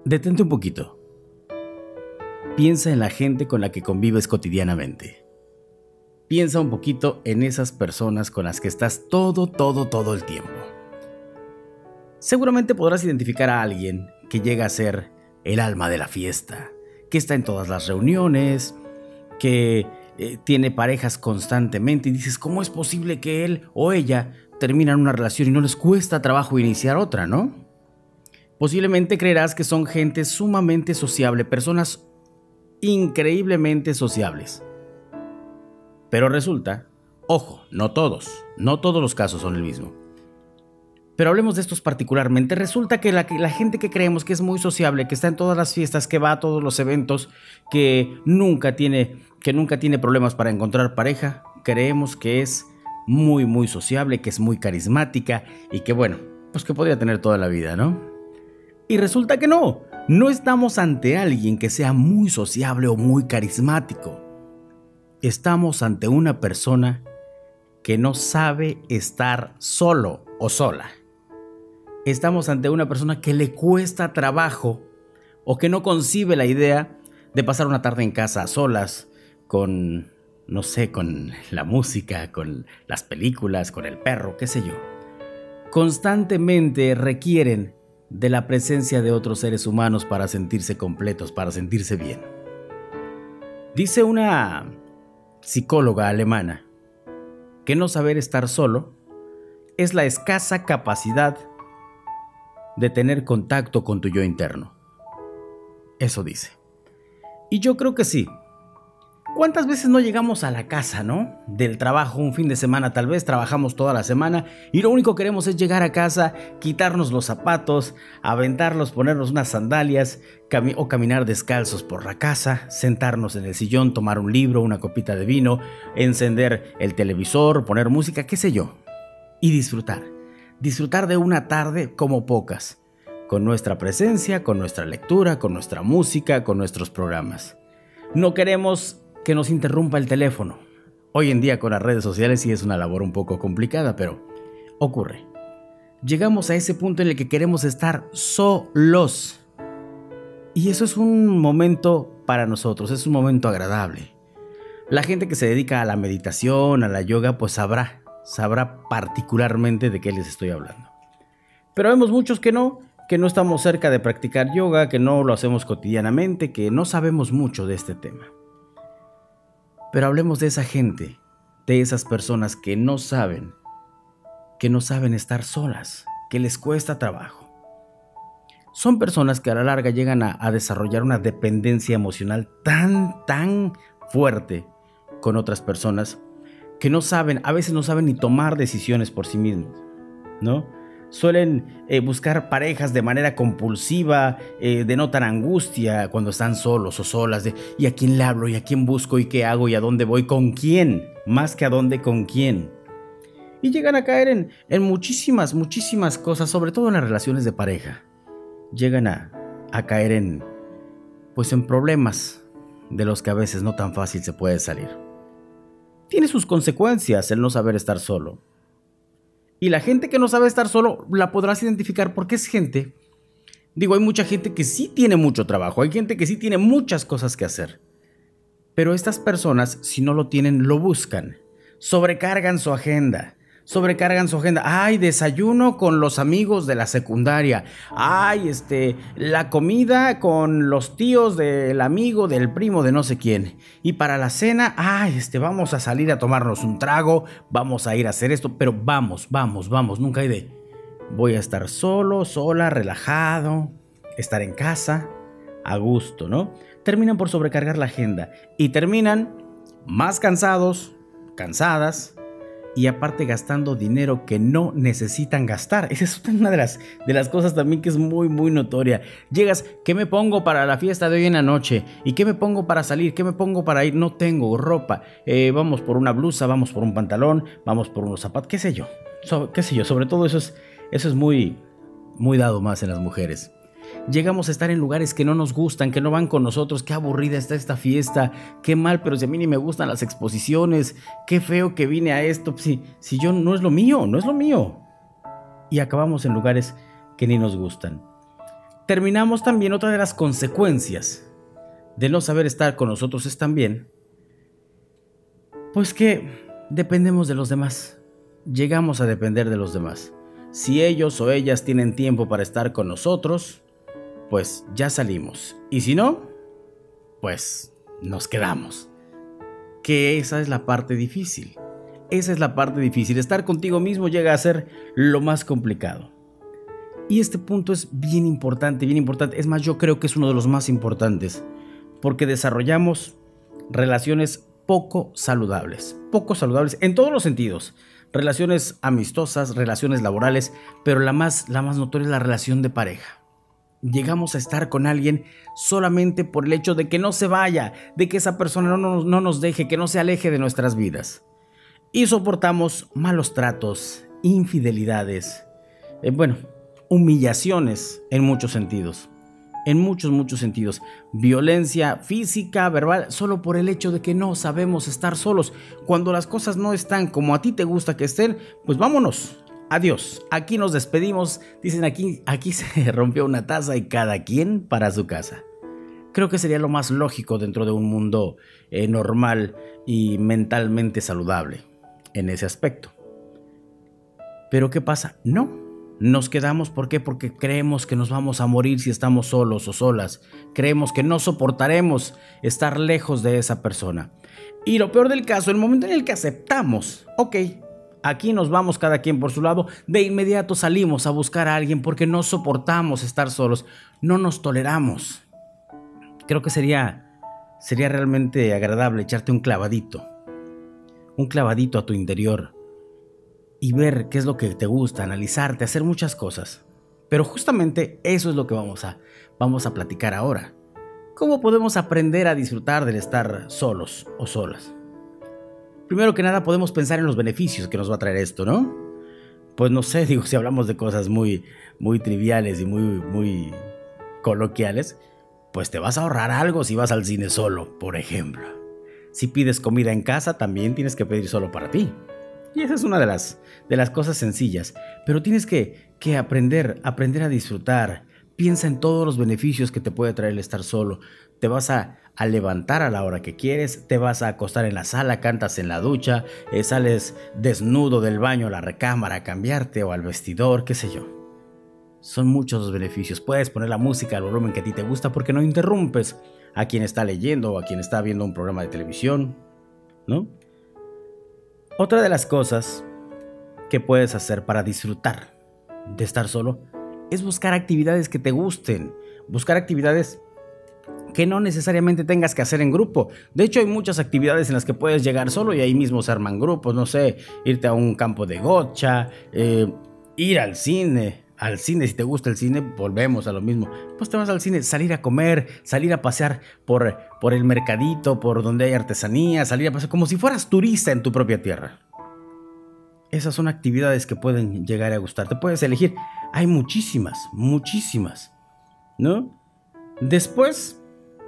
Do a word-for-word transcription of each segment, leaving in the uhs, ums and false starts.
Detente un poquito. Piensa en la gente con la que convives cotidianamente. Piensa un poquito en esas personas con las que estás todo, todo, todo el tiempo. Seguramente podrás identificar a alguien que llega a ser el alma de la fiesta, que está en todas las reuniones, que eh, tiene parejas constantemente y dices, ¿cómo es posible que él o ella terminan una relación y no les cuesta trabajo iniciar otra, no? Posiblemente creerás que son gente sumamente sociable, personas increíblemente sociables. Pero resulta, ojo, no todos, no todos los casos son el mismo. Pero hablemos de estos particularmente. Resulta que la, la gente que creemos que es muy sociable, que está en todas las fiestas, que va a todos los eventos, que nunca tiene, que nunca tiene problemas para encontrar pareja, creemos que es muy, muy sociable, que es muy carismática y que, bueno, pues que podría tener toda la vida, ¿no? Y resulta que no, no estamos ante alguien que sea muy sociable o muy carismático. Estamos ante una persona que no sabe estar solo o sola. Estamos ante una persona que le cuesta trabajo o que no concibe la idea de pasar una tarde en casa a solas con, no sé, con la música, con las películas, con el perro, qué sé yo. Constantemente requieren de la presencia de otros seres humanos para sentirse completos, para sentirse bien. Dice una psicóloga alemana que no saber estar solo es la escasa capacidad de tener contacto con tu yo interno. Eso dice. Y yo creo que sí. ¿Cuántas veces no llegamos a la casa, no? Del trabajo, un fin de semana tal vez, trabajamos toda la semana y lo único que queremos es llegar a casa, quitarnos los zapatos, aventarlos, ponernos unas sandalias cami- o caminar descalzos por la casa, sentarnos en el sillón, tomar un libro, una copita de vino, encender el televisor, poner música, qué sé yo, y disfrutar. Disfrutar de una tarde como pocas, con nuestra presencia, con nuestra lectura, con nuestra música, con nuestros programas. No queremos que nos interrumpa el teléfono. Hoy en día con las redes sociales sí es una labor un poco complicada, pero ocurre. Llegamos a ese punto en el que queremos estar solos. Y eso es un momento para nosotros, es un momento agradable. La gente que se dedica a la meditación, a la yoga, pues sabrá, sabrá particularmente de qué les estoy hablando. Pero vemos muchos que no, que no estamos cerca de practicar yoga, que no lo hacemos cotidianamente, que no sabemos mucho de este tema. Pero hablemos de esa gente, de esas personas que no saben, que no saben estar solas, que les cuesta trabajo. Son personas que a la larga llegan a, a desarrollar una dependencia emocional tan, tan fuerte con otras personas que no saben, a veces no saben ni tomar decisiones por sí mismos, ¿no? Suelen eh, buscar parejas de manera compulsiva, eh, denotan angustia cuando están solos o solas, de ¿y a quién le hablo? ¿Y a quién busco? ¿Y qué hago? ¿Y a dónde voy? ¿Con quién? Más que a dónde, ¿con quién? Y llegan a caer en, en muchísimas, muchísimas cosas, sobre todo en las relaciones de pareja. Llegan a, a caer en, pues en problemas de los que a veces no tan fácil se puede salir. Tiene sus consecuencias el no saber estar solo. Y la gente que no sabe estar solo la podrás identificar porque es gente. Digo, hay mucha gente que sí tiene mucho trabajo, hay gente que sí tiene muchas cosas que hacer. Pero estas personas, si no lo tienen, lo buscan. Sobrecargan su agenda. Sobrecargan su agenda. Ay, desayuno con los amigos de la secundaria. Ay, este, la comida con los tíos del amigo, del primo de no sé quién. Y para la cena, ay, este, vamos a salir a tomarnos un trago, vamos a ir a hacer esto, pero vamos, vamos, vamos, nunca hay de voy a estar solo, sola, relajado, estar en casa, a gusto, ¿no? Terminan por sobrecargar la agenda y terminan más cansados, cansadas, y aparte gastando dinero que no necesitan gastar. Esa es una de las, de las cosas también que es muy muy notoria. Llegas, ¿qué me pongo para la fiesta de hoy en la noche? ¿Y qué me pongo para salir? ¿Qué me pongo para ir? No tengo ropa. Eh, vamos por una blusa, vamos por un pantalón, vamos por unos zapatos, qué sé yo. So, qué sé yo, sobre todo eso es, eso es muy, muy dado más en las mujeres. Llegamos a estar en lugares que no nos gustan, que no van con nosotros. Qué aburrida está esta fiesta, qué mal, pero si a mí ni me gustan las exposiciones, qué feo que vine a esto, si, si yo no es lo mío, no es lo mío. Y acabamos en lugares que ni nos gustan. terminamos también, otra de las consecuencias de no saber estar con nosotros es también, pues que dependemos de los demás. Llegamos a depender de los demás. Si ellos o ellas tienen tiempo para estar con nosotros, pues ya salimos. Y si no, pues nos quedamos. Que esa es la parte difícil. Esa es la parte difícil. Estar contigo mismo llega a ser lo más complicado. Y este punto es bien importante, bien importante. Es más, yo creo que es uno de los más importantes. Porque desarrollamos relaciones poco saludables. Poco saludables en todos los sentidos. Relaciones amistosas, relaciones laborales, pero la más, la más notoria es la relación de pareja. Llegamos a estar con alguien solamente por el hecho de que no se vaya, de que esa persona no nos, no nos deje, que no se aleje de nuestras vidas. Y soportamos malos tratos, infidelidades, eh, bueno, humillaciones en muchos sentidos. En muchos, muchos sentidos. Violencia física, verbal, solo por el hecho de que no sabemos estar solos. Cuando las cosas no están como a ti te gusta que estén, pues vámonos. Adiós. Aquí nos despedimos. Dicen aquí, aquí se rompió una taza y cada quien para su casa. Creo que sería lo más lógico dentro de un mundo eh, normal y mentalmente saludable en ese aspecto. Pero ¿qué pasa? No. Nos quedamos, ¿por qué? Porque creemos que nos vamos a morir si estamos solos o solas. Creemos que no soportaremos estar lejos de esa persona. Y lo peor del caso, el momento en el que aceptamos, ok, aquí nos vamos cada quien por su lado, de inmediato salimos a buscar a alguien porque no soportamos estar solos, no nos toleramos. Creo que sería, sería realmente agradable echarte un clavadito, un clavadito a tu interior. Y ver qué es lo que te gusta, analizarte, hacer muchas cosas. Pero justamente eso es lo que vamos a, vamos a platicar ahora. ¿Cómo podemos aprender a disfrutar del estar solos o solas? Primero que nada podemos pensar en los beneficios que nos va a traer esto, ¿no? Pues no sé, digo, si hablamos de cosas muy, muy triviales y muy, muy coloquiales, pues te vas a ahorrar algo si vas al cine solo, por ejemplo. Si pides comida en casa, también tienes que pedir solo para ti. Y esa es una de las, de las cosas sencillas, pero tienes que, que aprender, aprender a disfrutar. Piensa en todos los beneficios que te puede traer el estar solo. Te vas a, a levantar a la hora que quieres, te vas a acostar en la sala, cantas en la ducha, eh, sales desnudo del baño a la recámara a cambiarte o al vestidor, qué sé yo. Son muchos los beneficios. Puedes poner la música al volumen que a ti te gusta porque no interrumpes a quien está leyendo o a quien está viendo un programa de televisión, ¿no? Otra de las cosas que puedes hacer para disfrutar de estar solo es buscar actividades que te gusten, buscar actividades que no necesariamente tengas que hacer en grupo. De hecho, hay muchas actividades en las que puedes llegar solo y ahí mismo se arman grupos, no sé, irte a un campo de gocha, eh, ir al cine. Al cine, si te gusta el cine, volvemos a lo mismo. Pues te vas al cine, salir a comer, salir a pasear por, por el mercadito, por donde hay artesanía, salir a pasear como si fueras turista en tu propia tierra. Esas son actividades que pueden llegar a gustarte. Puedes elegir, hay muchísimas, muchísimas, ¿no? Después,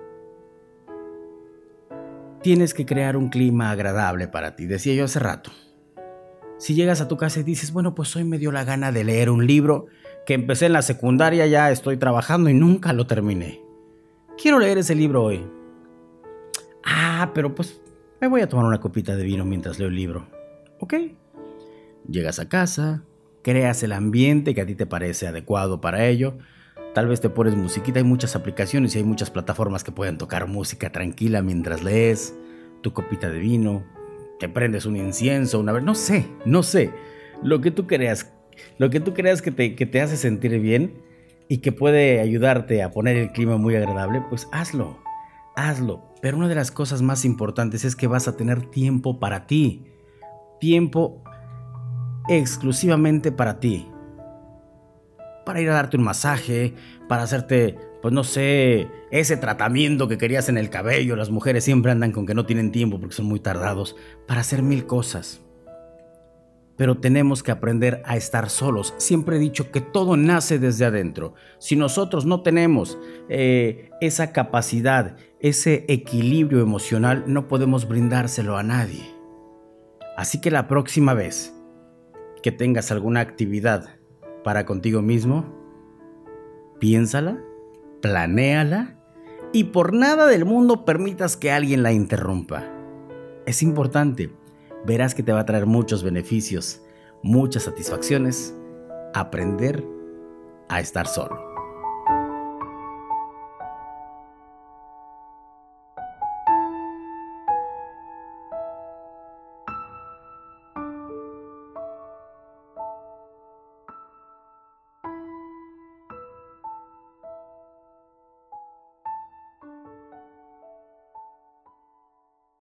tienes que crear un clima agradable para ti. Decía yo hace rato. Si llegas a tu casa y dices, bueno, pues hoy me dio la gana de leer un libro que empecé en la secundaria, ya estoy trabajando y nunca lo terminé. Quiero leer ese libro hoy. Ah, pero pues me voy a tomar una copita de vino mientras leo el libro. ¿Ok? Llegas a casa, creas el ambiente que a ti te parece adecuado para ello. Tal vez te pones musiquita, hay muchas aplicaciones y hay muchas plataformas que pueden tocar música tranquila mientras lees tu copita de vino. Te prendes un incienso, una vez, no sé, no sé, lo que tú creas, lo que tú creas que te, que te hace sentir bien y que puede ayudarte a poner el clima muy agradable, pues hazlo, hazlo. Pero una de las cosas más importantes es que vas a tener tiempo para ti, tiempo exclusivamente para ti, para ir a darte un masaje, para hacerte, pues no sé, ese tratamiento que querías en el cabello. Las mujeres siempre andan con que no tienen tiempo porque son muy tardados para hacer mil cosas. Pero tenemos que aprender a estar solos. Siempre he dicho que todo nace desde adentro. Si nosotros no tenemos eh, esa capacidad, ese equilibrio emocional, no podemos brindárselo a nadie. Así que la próxima vez que tengas alguna actividad para contigo mismo, piénsala planéala y por nada del mundo permitas que alguien la interrumpa. Es importante, verás que te va a traer muchos beneficios, muchas satisfacciones, aprender a estar solo.